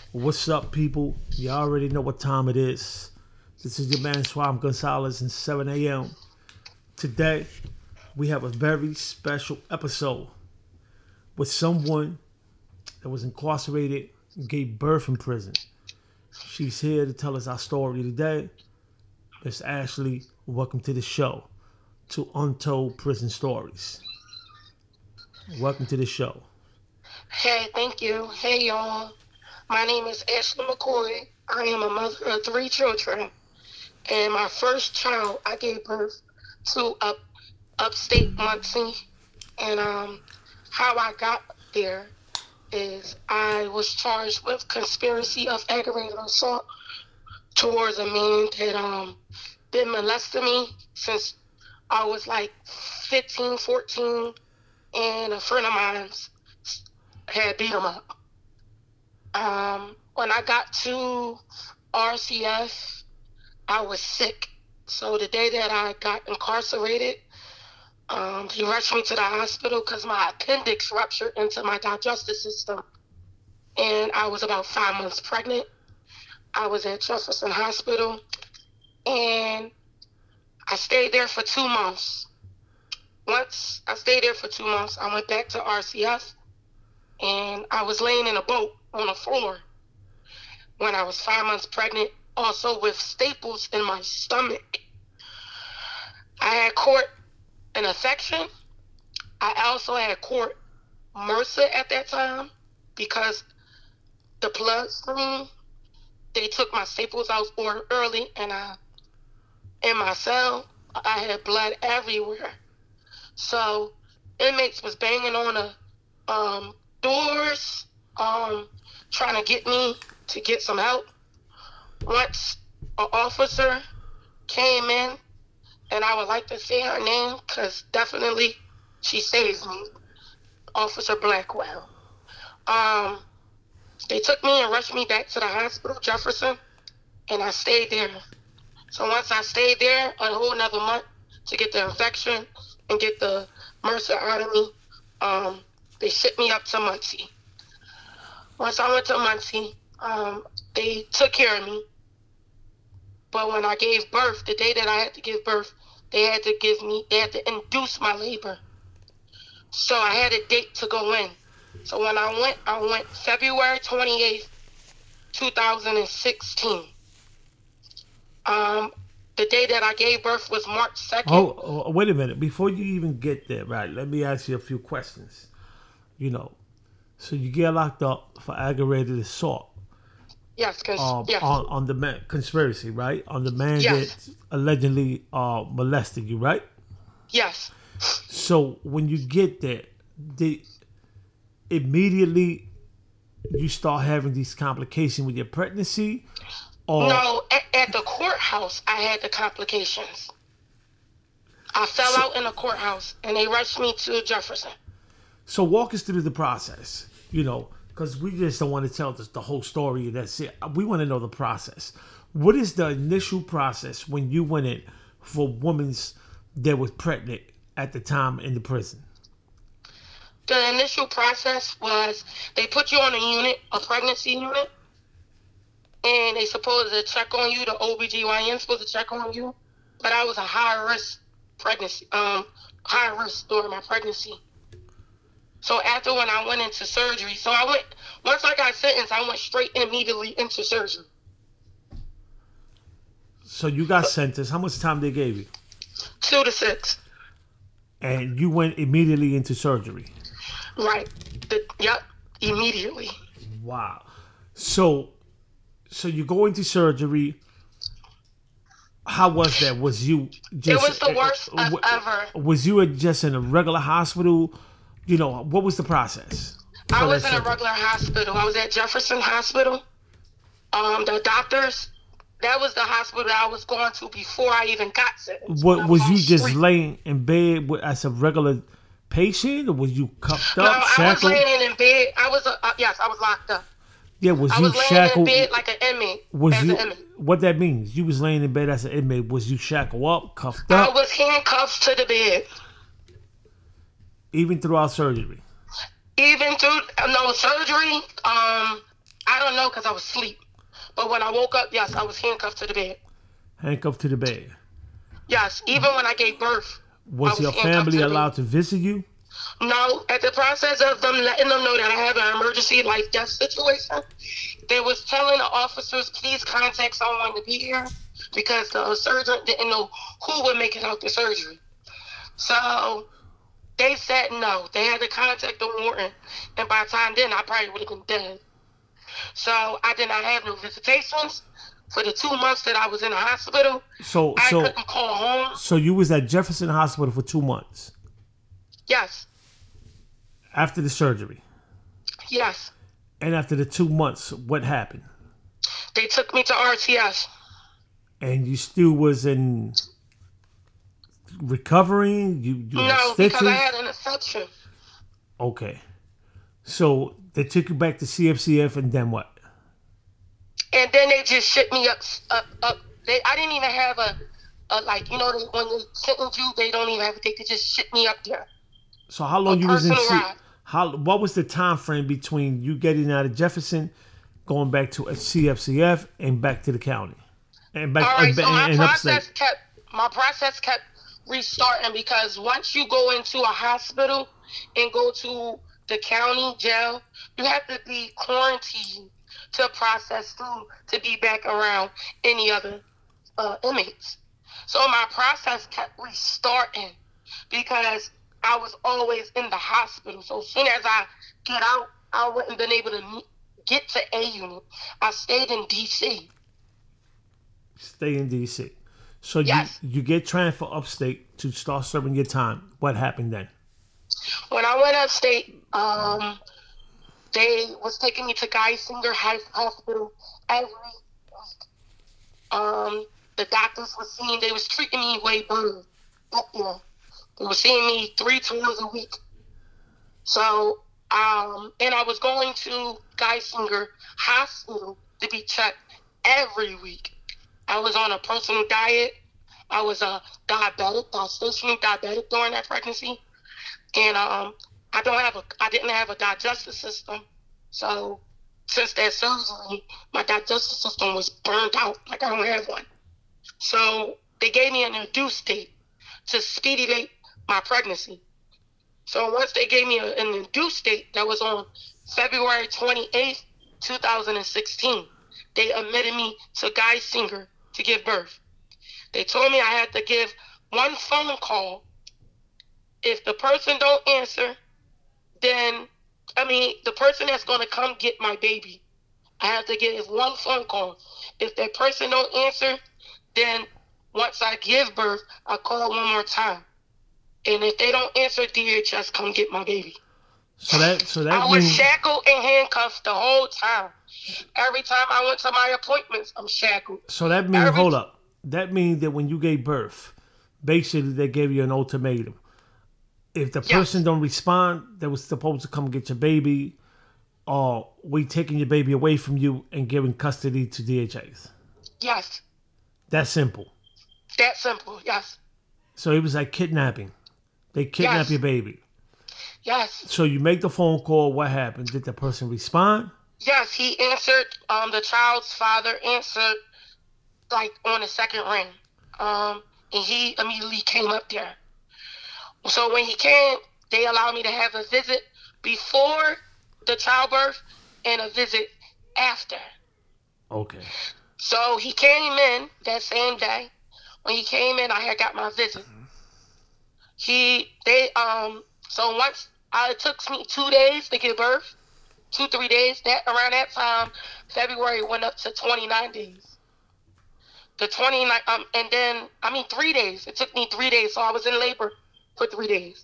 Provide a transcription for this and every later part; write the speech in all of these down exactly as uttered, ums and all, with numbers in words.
What's up, people? You already know what time it is. This is your man Swam Gonzalez and seven a.m. Today, we have a very special episode with someone that was incarcerated and gave birth in prison. She's here to tell us our story today. Miss Ashley, welcome to the show, to Untold Prison Stories. Welcome to the show. Hey, thank you. Hey, y'all. My name is Ashley McCoy. I am a mother of three children. And my first child, I gave birth to up upstate Muncie. And um, how I got there is I was charged with conspiracy of aggravated assault towards a man that um been molesting me since I was like fifteen, fourteen, and a friend of mine had beat him up. Um, when I got to R C F, I was sick. So the day that I got incarcerated, um, he rushed me to the hospital because my appendix ruptured into my digestive system. And I was about five months pregnant. I was at Jefferson Hospital. And I stayed there for two months. Once I stayed there for two months, I went back to R C F. And I was laying in a boat on the floor when I was five months pregnant, also with staples in my stomach. I had caught an infection. I also had caught MRSA at that time because the bloodstream, they took my staples out early, and I, in my cell, I had blood everywhere. So inmates was banging on the um, doors, um, trying to get me to get some help. Once an officer came in, and I would like to say her name because definitely she saved me, Officer Blackwell. Um, they took me and rushed me back to the hospital, Jefferson, and I stayed there. So once I stayed there a whole another month to get the infection and get the MRSA out of me, um, they shipped me up to Muncie. Once I went to Muncie, um, they took care of me. But when I gave birth, the day that I had to give birth, they had to give me, they had to induce my labor. So I had a date to go in. So when I went, I went February twenty-eighth, twenty sixteen. Um, the day that I gave birth was March second. Oh, oh, wait a minute. Before you even get there, right, let me ask you a few questions. You know, so you get locked up for aggravated assault. Yes, cons- um, yes. on, on the man, conspiracy, right? On the man Yes. that allegedly uh, molested you, right? Yes. So when you get there, they immediately you start having these complications with your pregnancy? Or No, at, at the courthouse, I had the complications. I fell So- out in the courthouse, and they rushed me to Jefferson. So walk us through the process, you know, because we just don't want to tell this, the whole story and that's it. We want to know the process. What is the initial process when you went in for women that was pregnant at the time in the prison? The initial process was they put you on a unit, a pregnancy unit, and they supposed to check on you. The O B G Y N supposed to check on you, but I was a high risk pregnancy, um, high risk during my pregnancy. So after when I went into surgery, so I went, once I got sentenced, I went straight immediately into surgery. So you got sentenced. How much time they gave you? Two to six. And you went immediately into surgery. Right. The, yep. Immediately. Wow. So, so you go into surgery. How was that? Was you just? It was the worst uh, uh, ever. Was you just in a regular hospital? You know, what was the process? I for was that in a surgery? regular hospital. I was at Jefferson Hospital. Um, the doctors, that was the hospital that I was going to before I even got sentenced. I What was on you the just street. laying in bed with, as a regular patient, or was you cuffed No, up, I was shackled? laying in bed. I was, uh, uh, yes, I was locked up. Yeah, was I you was laying shackled? in bed like an inmate. was as you? an inmate. What that means? You was laying in bed as an inmate. Was you shackled up, cuffed I up, was handcuffed to the bed. even throughout surgery? Even through uh, no surgery, um, I don't know because I was asleep. But when I woke up, yes, I was handcuffed to the bed. Handcuffed to the bed. Yes, even when I gave birth, was, was your family to allowed to visit you? No, at the process of them letting them know that I have an emergency life death situation, they was telling the officers, please contact someone to be here because the surgeon didn't know who would make it out the surgery. So they said no. They had to contact the warden, and by the time then, I probably would have been dead. So I did not have no visitations for the two months that I was in the hospital. So, I so, couldn't call home. So you was at Jefferson Hospital for two months? Yes. After the surgery? Yes. And after the two months, what happened? They took me to R T S. And you still was in recovering? You, you no, because I had an infection. Okay. So they took you back to C F C F, and then what? And then they just shipped me up, up, up. They, I didn't even have a, a like, you know, they, when they sentence you, they don't even have. They could just ship me up there. So how long a you was in? C- ride. how what was the time frame between you getting out of Jefferson, going back to C F C F, and back to the county, and back All right, and, so my and process upstate? kept my process kept restarting because once you go into a hospital and go to the county jail, you have to be quarantined to process through to be back around any other uh, inmates. So my process kept restarting because I was always in the hospital. So as soon as I get out, I wouldn't been able to get to A unit. I stayed in D C. Stay in D C. So yes. you, you get transferred upstate to start serving your time. What happened then? When I went upstate, um, they was taking me to Geisinger Hospital every week. Um, the doctors was seeing, they was treating me way better up there. They were seeing me three times a week. So, um, and I was going to Geisinger Hospital to be checked every week. I was on a personal diet. I was a diabetic, gestational diabetic during that pregnancy. And um, I don't have a, I didn't have a digestive system. So since that surgery, my digestive system was burned out. Like I don't have one. So they gave me an induced date to speedily my pregnancy. So once they gave me a, an induced date that was on February twenty-eighth, twenty sixteen, they admitted me to Geisinger to give birth. They told me I had to give one phone call. If the person don't answer, then, I mean, the person that's going to come get my baby, I have to give one phone call. If that person don't answer, then once I give birth, I call one more time. And if they don't answer, D H S come get my baby. So that, so that I means... was shackled and handcuffed the whole time. Every time I went to my appointments, I'm shackled. So that means, Every... hold up. That means that when you gave birth, basically they gave you an ultimatum. If the person yes. don't respond, they was supposed to come get your baby, or we taking your baby away from you and giving custody to D H S. Yes. That simple. That simple, yes. So it was like kidnapping. They kidnap yes. your baby. Yes. So you make the phone call. What happened? Did the person respond? Yes, he answered. Um, the child's father answered, like on the second ring. Um, and he immediately came up there. So when he came, they allowed me to have a visit before the childbirth and a visit after. Okay. So he came in that same day. When he came in, I had got my visit. Mm-hmm. He, they, um, so once, uh, it took me two days to give birth, two, three days. That around that time, February went up to twenty-nine days. The twenty-nine, um, and then, I mean, three days. It took me three days, so I was in labor for three days.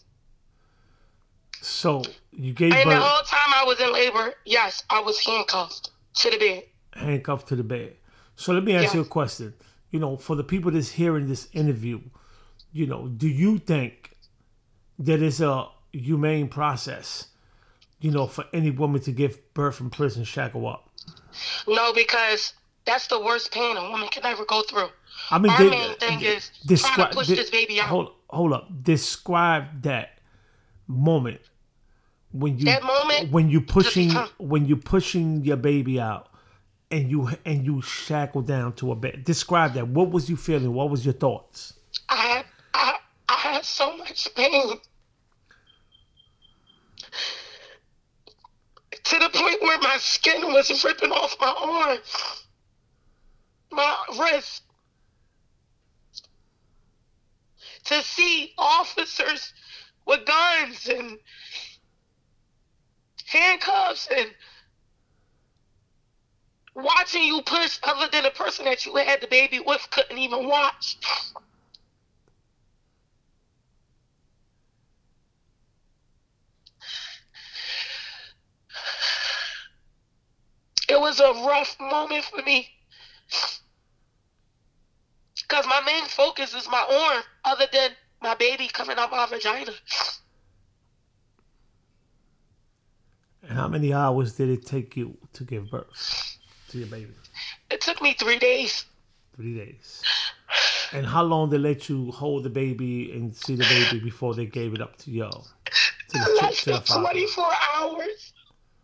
So you gave and birth. And the whole time I was in labor, yes, I was handcuffed to the bed. Handcuffed to the bed. So let me ask yes. you a question. You know, for the people that's hearing this interview, you know, do you think that it's a humane process, you know, for any woman to give birth in prison shackle up? No, because that's the worst pain a woman can ever go through. I mean, our they, main thing they, is descri- trying to push they, this baby out. Hold, hold up. Describe that moment when you That moment, when you just pushing huh, when you pushing your baby out and you and you shackle down to a bed. Describe that. What was you feeling? What was your thoughts? I had I I had so much pain to the point where my skin was ripping off my arm, my wrist. To see officers with guns and handcuffs and watching you push, other than the person that you had the baby with couldn't even watch. It was a rough moment for me because my main focus is my arm, other than my baby coming out my vagina. And how many hours did it take you to give birth to your baby? It took me three days. Three days. And how long they let you hold the baby and see the baby before they gave it up to you? To the, Less to the than father? twenty-four hours.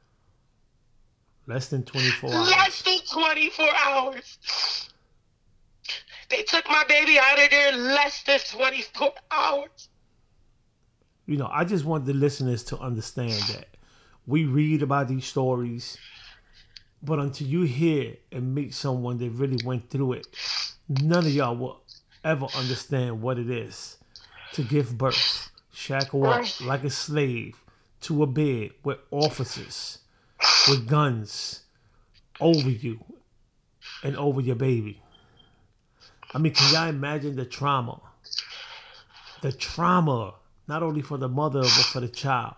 Less than twenty-four hours. Less than twenty-four hours. They took my baby out of there less than twenty-four hours. You know, I just want the listeners to understand that we read about these stories, but until you hear and meet someone that really went through it, none of y'all will ever understand what it is to give birth, shackle up like a slave to a bed with officers with guns over you and over your baby. I mean, can y'all imagine the trauma? The trauma, not only for the mother, but for the child.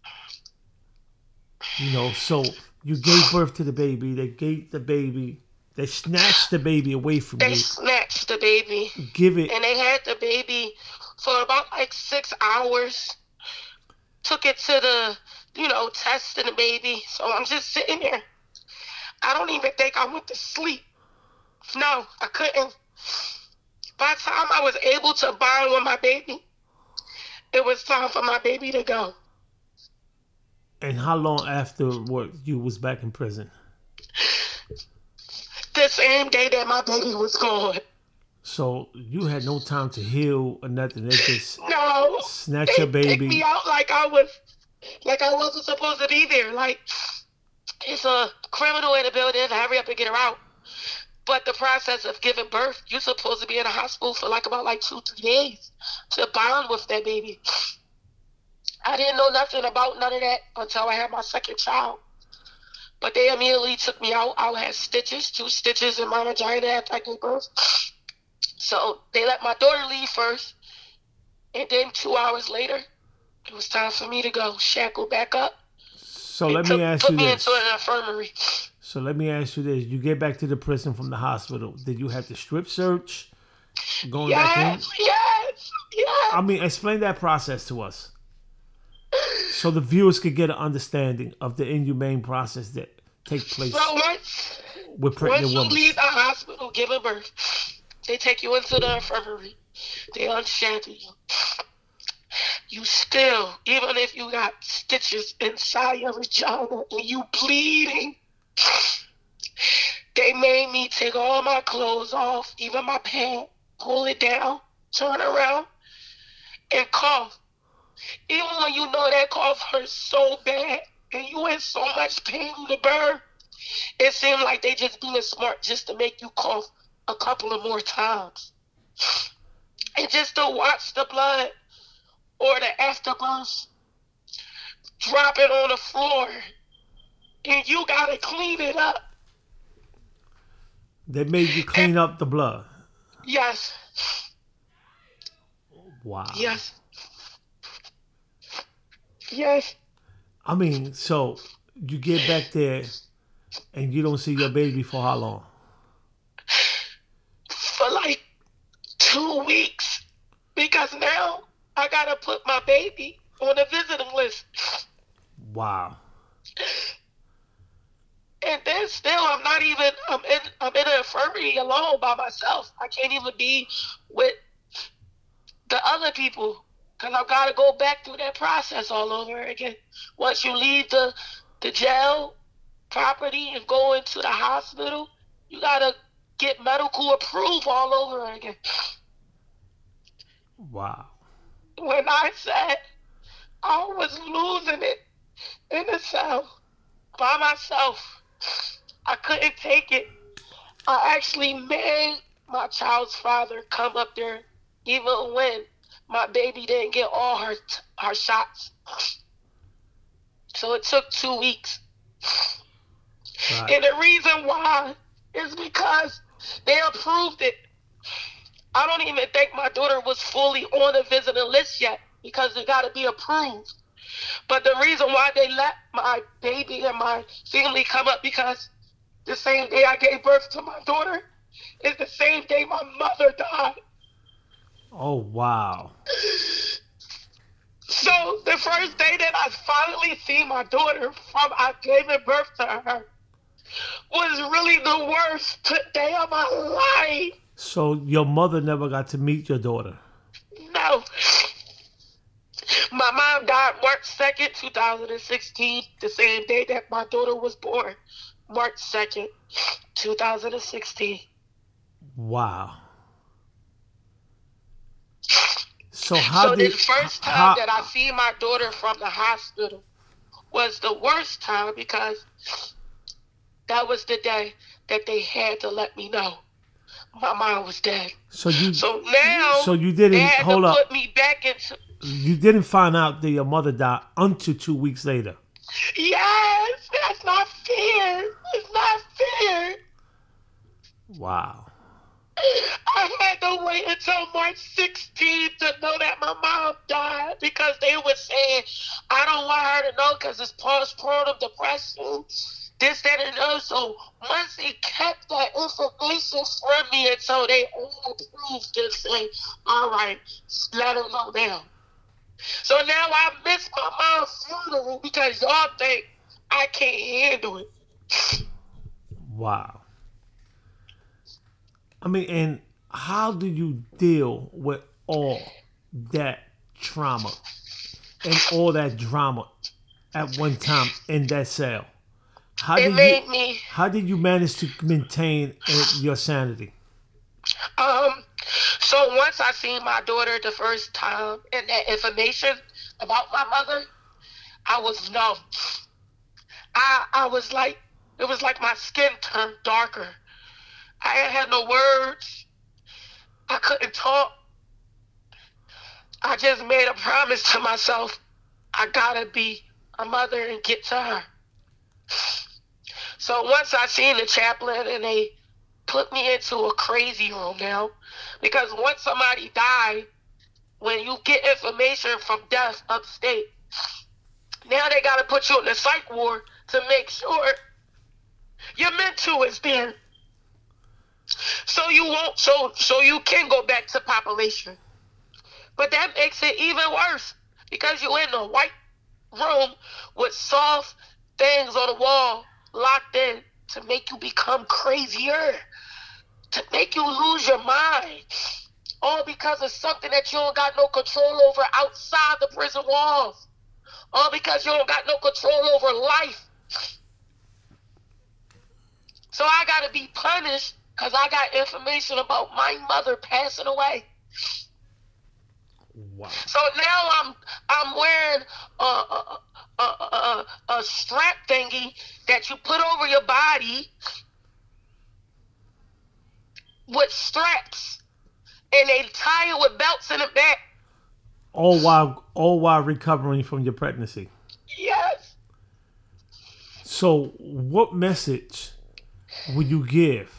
You know, so you gave birth to the baby, they gave the baby, they snatched the baby away from They you. snatched the baby. Give it. And they had the baby for about like six hours. Took it to the, you know, testing the baby. So I'm just sitting there. I don't even think I went to sleep. No, I couldn't. By the time I was able to bond with my baby, it was time for my baby to go. And how long afterward you was back in prison? The same day that my baby was gone. So you had no time to heal or nothing. They just No, snatch they your baby. picked me out like I was, like I wasn't supposed to be there. Like it's a criminal in the building. Hurry up and get her out. But the process of giving birth, you're supposed to be in a hospital for like about like two, three days to bond with that baby. I didn't know nothing about none of that until I had my second child. But they immediately took me out. I had stitches, two stitches in my vagina after I gave birth. So they let my daughter leave first. And then two hours later, it was time for me to go shackle back up. So let took, me ask put you me this. into an infirmary. So let me ask you this. You get back to the prison from the hospital. Did you have to strip search? Going yes, back in? yes, yes. I mean, explain that process to us. So the viewers could get an understanding of the inhumane process that take place So once, with pregnant once you women. leave the hospital giving birth, they take you into the infirmary. They unshackle you. You still, even if you got stitches inside your vagina and you bleeding, they made me take all my clothes off, even my pants, pull it down, turn around, and cough. Even when you know that cough hurts so bad and you in so much pain to burn, it seemed like they just being smart just to make you cough a couple of more times. And just to watch the blood or the afterbirth dropping on the floor and you gotta clean it up. They made you clean up the blood. Yes. Wow. Yes. Yes. I mean, so you get back there and you don't see your baby for how long? For like two weeks. Because now I gotta put my baby on the visiting list. Wow. And then still, I'm not even. I'm in. I'm in an infirmary alone by myself. I can't even be with the other people Because I've got to go back through that process all over again. Once you leave the, the jail property and go into the hospital, you got to get medical approval all over again. Wow. When I said I was losing it in the cell by myself, I couldn't take it. I actually made my child's father come up there even when my baby didn't get all her her shots. So it took two weeks. Right. And the reason why is because they approved it. I don't even think my daughter was fully on the visitor list yet because it got to be approved. But the reason why they let my baby and my family come up, because the same day I gave birth to my daughter is the same day my mother died. Oh, wow. So the first day that I finally see my daughter from I gave birth to her was really the worst day of my life. So your mother never got to meet your daughter? No. My mom died March second, two thousand sixteen, the same day that my daughter was born. March second, two thousand sixteen. Wow. So how so did... the first time how, that I see my daughter from the hospital was the worst time because that was the day that they had to let me know my mom was dead. So you... So now so you didn't, they had hold to up. put me back into... You didn't find out that your mother died until two weeks later. Yes, that's not fair. It's not fair. Wow. I had to wait until March sixteenth to know that my mom died because they were saying, I don't want her to know because it's postpartum depression, this, that, and the other. So once they kept that information from me until they all approved and say, all right, let her know now. So now I miss my mom's funeral because y'all think I can't handle it. Wow. I mean, and how do you deal with all that trauma and all that drama at one time in that cell? How it did made you, me. How did you manage to maintain uh, your sanity? Um. So once I seen my daughter the first time and that information about my mother, I was numb. I I was like, it was like my skin turned darker. I had no words. I couldn't talk. I just made a promise to myself. I gotta be a mother and get to her. So once I seen the chaplain and they put me into a crazy room now, because once somebody died, when you get information from death upstate, now they gotta put you in the psych ward to make sure your mental is there. So you won't, so so you can go back to population. But that makes it even worse because you're in a white room with soft things on the wall locked in to make you become crazier, to make you lose your mind. All because of something that you don't got no control over outside the prison walls. All because you don't got no control over life. So I gotta be punished because I got information about my mother passing away. Wow. So now I'm I'm wearing a, a, a, a, a strap thingy that you put over your body with straps, and they tie it with belts in the back. All while all while recovering from your pregnancy. Yes. So what message would you give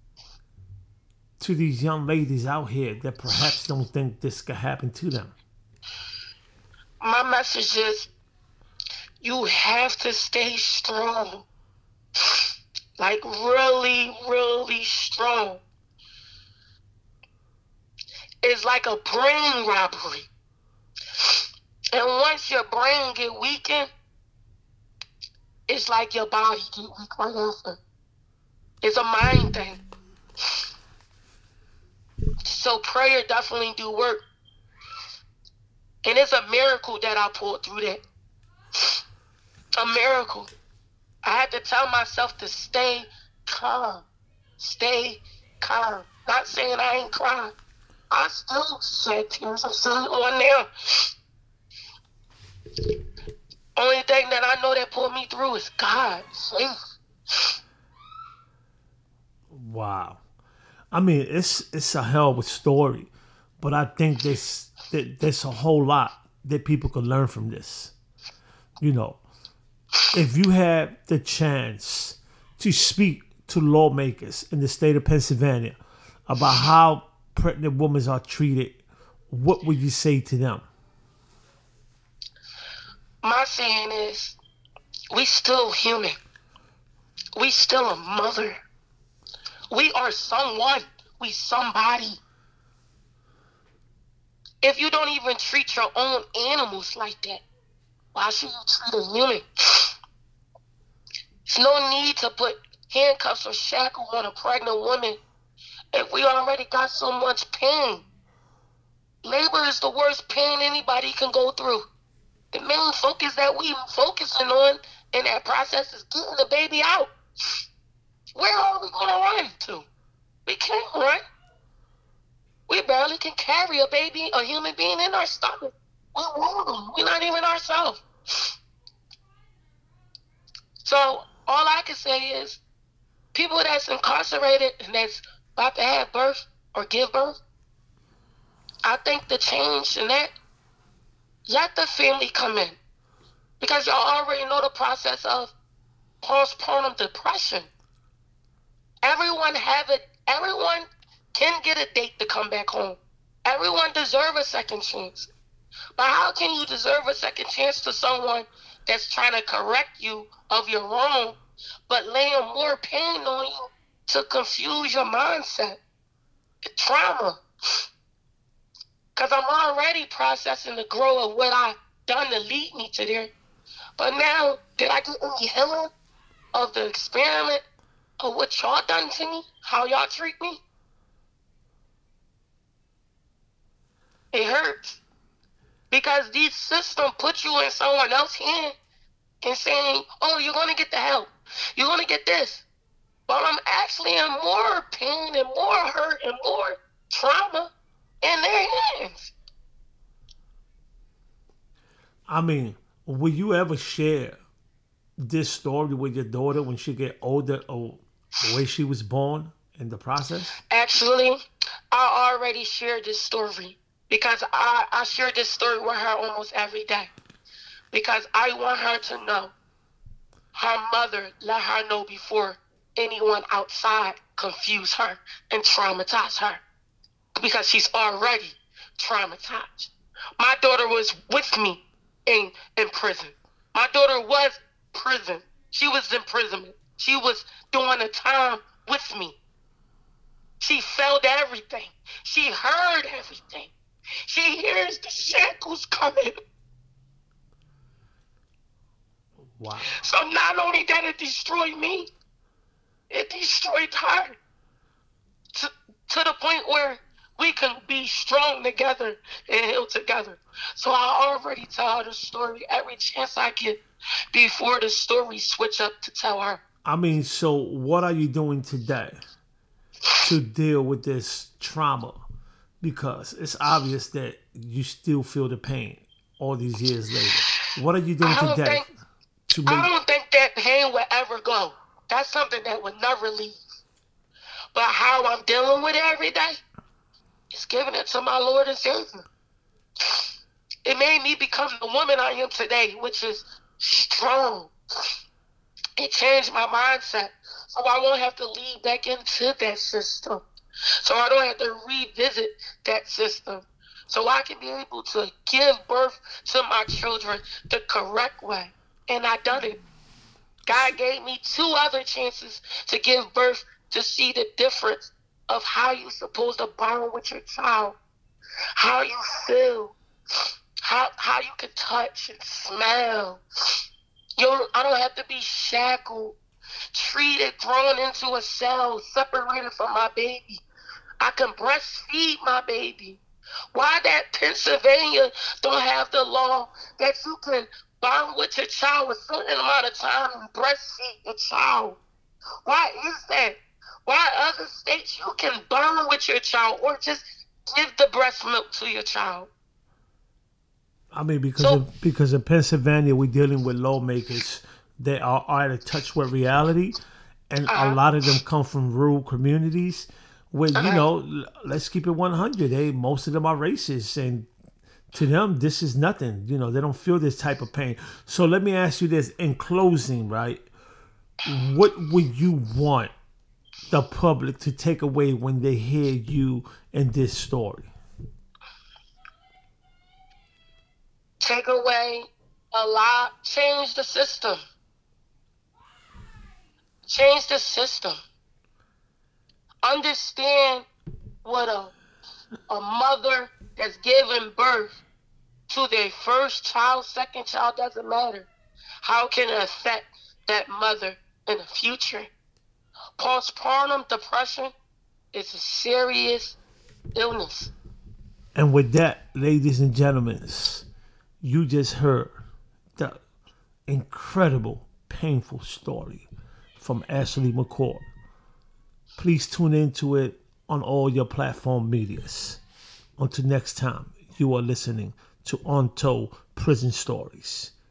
to these young ladies out here that perhaps don't think this could happen to them? My message is you have to stay strong. Like really, really strong. It's like a brain robbery. And once your brain get weakened, it's like your body get weak right after. It's a mind thing. So prayer definitely do work. And it's a miracle that I pulled through that. A miracle. I had to tell myself to stay calm. Stay calm. Not saying I ain't crying. I still shed tears. I'm still on there. Only thing that I know that pulled me through is God. Safe. Wow. I mean, it's it's a hell of a story, but I think there's that there's a whole lot that people could learn from this. You know, if you had the chance to speak to lawmakers in the state of Pennsylvania about how pregnant women are treated, what would you say to them? My saying is, we still human. We still a mother. We are someone. We somebody. If you don't even treat your own animals like that, why should you treat a human? There's no need to put handcuffs or shackles on a pregnant woman if we already got so much pain. Labor is the worst pain anybody can go through. The main focus that we focusing on in that process is getting the baby out. Where are we going to run to? We can't run. We barely can carry a baby, a human being in our stomach. We're wrong. We're not even ourselves. So all I can say is, people that's incarcerated and that's about to have birth or give birth, I think the change in that, let the family come in. Because y'all already know the process of postpartum depression. Everyone have it. Everyone can get a date to come back home. Everyone deserves a second chance. But how can you deserve a second chance to someone that's trying to correct you of your wrong, but laying more pain on you to confuse your mindset? It's trauma. Because I'm already processing the growth of what I've done to lead me to there. But now, did I get any healing of the experiment of what y'all done to me? How y'all treat me? It hurts. Because these systems put you in someone else's hand and saying, oh, you're going to get the help. You're going to get this. But I'm actually in more pain and more hurt and more trauma in their hands. I mean, will you ever share this story with your daughter when she get older, or the way she was born in the process? Actually, I already shared this story because I, I share this story with her almost every day. Because I want her to know her mother let her know before anyone outside confuse her and traumatize her. Because she's already traumatized. My daughter was with me in, in prison. My daughter was prison. She was in imprisonment. She was doing a time with me. She felt everything. She heard everything. She hears the shackles coming. Wow. So not only that it destroyed me, it destroyed her. To, to the point where we can be strong together and heal together. So I already tell her the story every chance I get before the story switch up to tell her. I mean, so what are you doing today to deal with this trauma? Because it's obvious that you still feel the pain all these years later. What are you doing today? Think, to make... I don't think that pain will ever go. That's something that will never leave. But how I'm dealing with it every day is giving it to my Lord and Savior. It made me become the woman I am today, which is strong. It changed my mindset, so I won't have to lead back into that system. So I don't have to revisit that system. So I can be able to give birth to my children the correct way. And I done it. God gave me two other chances to give birth to see the difference of how you're supposed to bond with your child, how you feel, how how you can touch and smell. You don't, I don't have to be shackled, treated, thrown into a cell, separated from my baby. I can breastfeed my baby. Why that Pennsylvania don't have the law that you can bond with your child a certain amount of time and breastfeed your child? Why is that? Why other states you can bond with your child or just give the breast milk to your child? I mean, because So, of, because in Pennsylvania, we're dealing with lawmakers that are, are out of touch with reality, and a uh-huh, lot of them come from rural communities where, you uh-huh. know, l- let's keep it one hundred. They most of them are racist, and to them, this is nothing. You know, they don't feel this type of pain. So let me ask you this in closing, right? What would you want the public to take away when they hear you in this story? Take away a lot, change the system. Change the system. Understand what a, a mother that's giving birth to their first child, second child, doesn't matter. How can it affect that mother in the future? Postpartum depression is a serious illness. And with that, ladies and gentlemen, you just heard the incredible, painful story from Ashley McCord. Please tune into it on all your platform medias. Until next time, you are listening to Untold Prison Stories.